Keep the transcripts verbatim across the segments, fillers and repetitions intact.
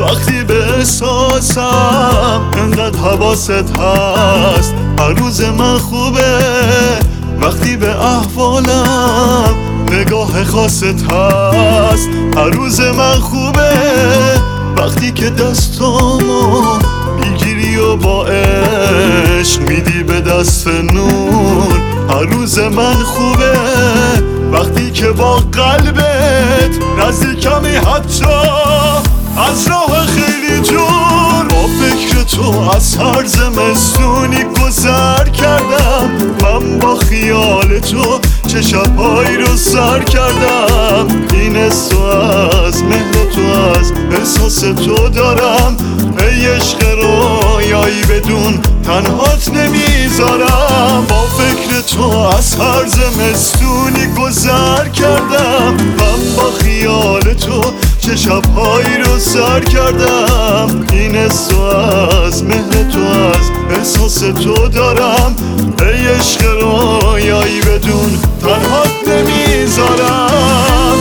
وقتی به احساسم انقدر حواست هست. هر روز من خوبه وقتی به احوالم نگاه خاصت هست. هر روز من خوبه وقتی که دستامو میگیری و با عشق میدی به دست نور. هر روز من خوبه وقتی که با قلبت نزدیکمی، حتی از راه خیلی دور. با فکر تو از هر زمستونی گذر کردم، من با خیال تو چه شبهایی رو سر کردم. این حس تو از مهر تو از احساس تو دارم، ای عشق رویایی بدون تنهات نمیذارم. با فکر تو از هر زمستونی گذر کردم، من با خیال تو چه شبهایی رو سر کردم. این حس تو از مهر تو از احساس تو دارم، ای عشق رویایی بدون تنهات نمیذارم.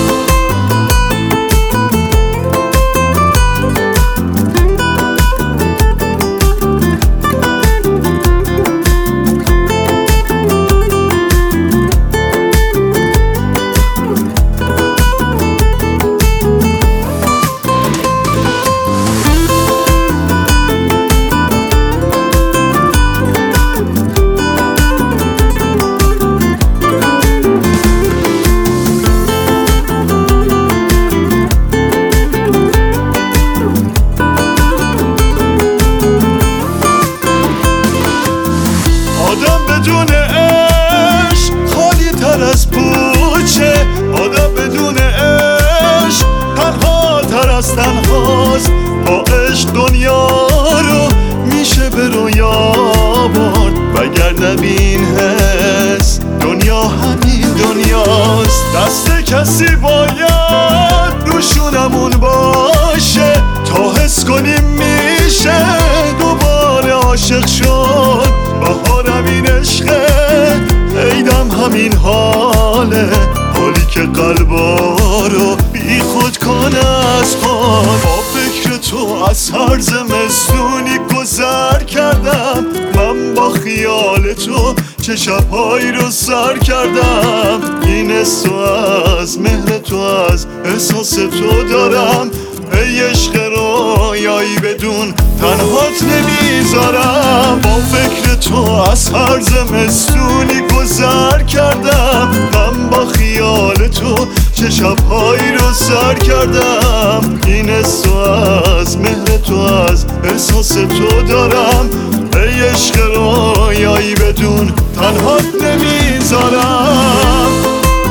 بدون عشق خالی تر از پوچه، آدم بدون عشق تنها تر از تنهاست. با عشق دنیا رو میشه به رویا برد، وگرنه بین حس دنیا همین دنیاست. دست کسی باید روشونمون باشه تا حس کنیم میشه دوباره عاشق شد. بهارم این عشقه، عیدم همین حاله، حالی که قلبا رو بی خود کنه از حال. با فکر تو از هر زمستونی گذر کردم، من با خیال تو چه شبهایی رو سر کردم. این حس تو از مهر تو از احساس تو دارم، ای عشق رویایی بدون تنهات نمیذارم. با فکر تو از هر زمستونی گذر کردم، من با خیال تو چه شبهایی رو سر کردم. این حس تو از مهر تو از احساس تو دارم، ای عشق رویایی بدون تنهات نمیذارم.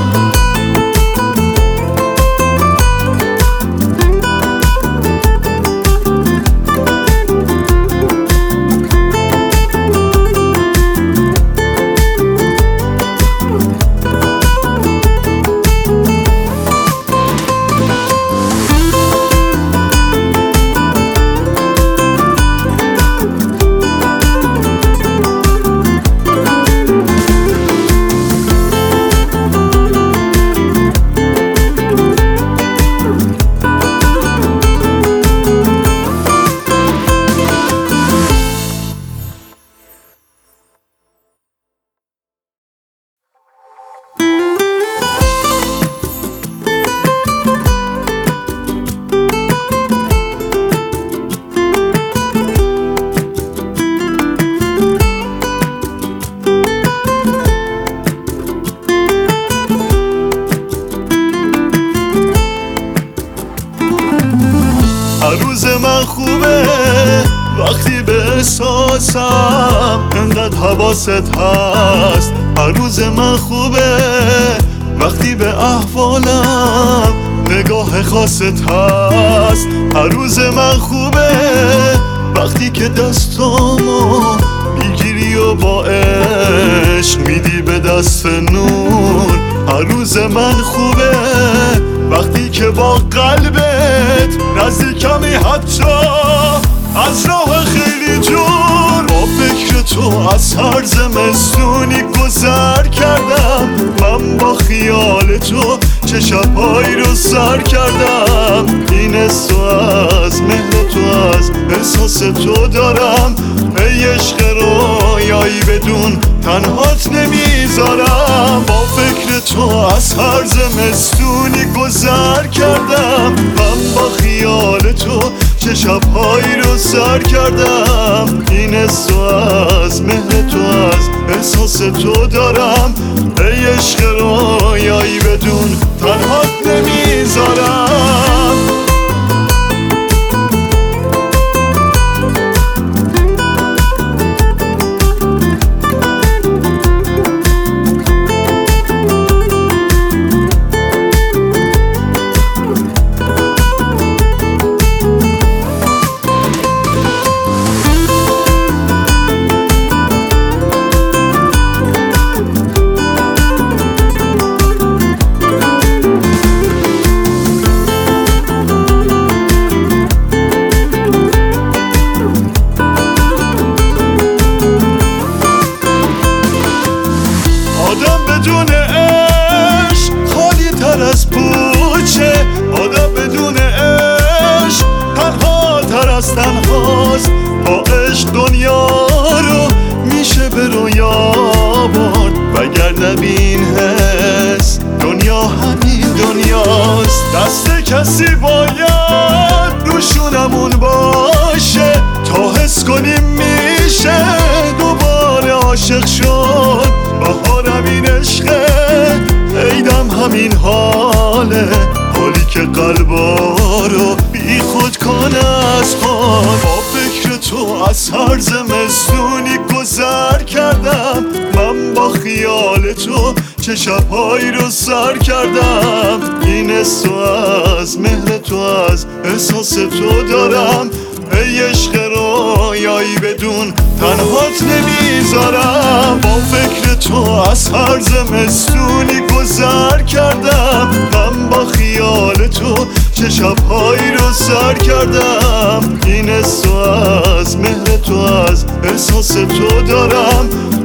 هر روز من خوبه وقتی به احساسم انقدر حواست هست. هر روز من خوبه وقتی به احوالم نگاه خاصت هست. هر روز من خوبه وقتی که دستامو میگیری و با عشق میدی به دست نور. هر روز من خوبه وقتی که با قلبت نزدیکمی، حتی از راه خیلی دور. با فکر تو از هر زمستونی گذر کردم، من با خیال تو چه شبهایی رو سر کردم. این از تو، از مهر تو، از احساس تو دارم. ای عشق رویایی بدون تنهات نمیذارم. با فکر تو از هر زمستونی گذر کردم، من با خیال تو چه شبهایی رو سر کردم. این از تو، از مهر تو، از احساس تو دارم. ای عشق رویایی بدون تنهات نمیذارم. بدون عشق خالی تر از پوچه، آدم بدون عشق تنها تر از تنهاست. با عشق دنیا رو میشه به رویا برد، وگر نبین حس دنیا همین دنیاست. دست کسی باید روشونمون باشه تا حس کنیم میشه دوباره عاشق شد. بهارم این عشقه، عیدم همین حاله، حالی که قلبا رو بی خود کنه از حال. با فکر تو از هر زمستونی گذر کردم، من با خیال تو چه شبهایی رو سر کردم. این از تو، از مهر تو، از احساس تو دارم. ای عشق رویایی بدون تنهات نمیذارم. با فکر تو از هر زمستونی گذر کردم، من با خیال تو چه شبهایی رو سر کردم. این از تو، از مهر تو، از احساس تو دارم.